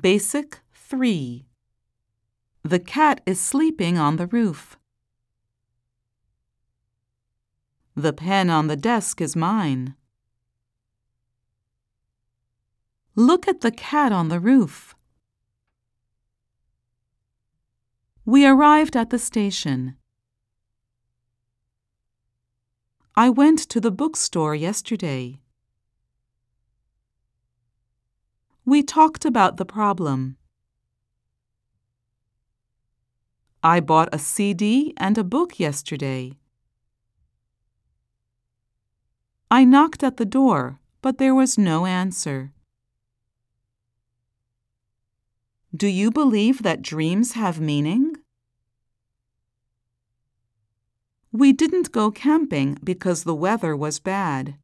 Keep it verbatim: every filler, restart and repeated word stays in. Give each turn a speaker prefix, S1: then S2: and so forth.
S1: Basic three. The cat is sleeping on the roof. The pen on the desk is mine. Look at the cat on the roof. We arrived at the station. I went to the bookstore yesterday. We talked about the problem. I bought a C D and a book yesterday. I knocked at the door, but there was no answer. Do you believe that dreams have meaning? We didn't go camping because the weather was bad.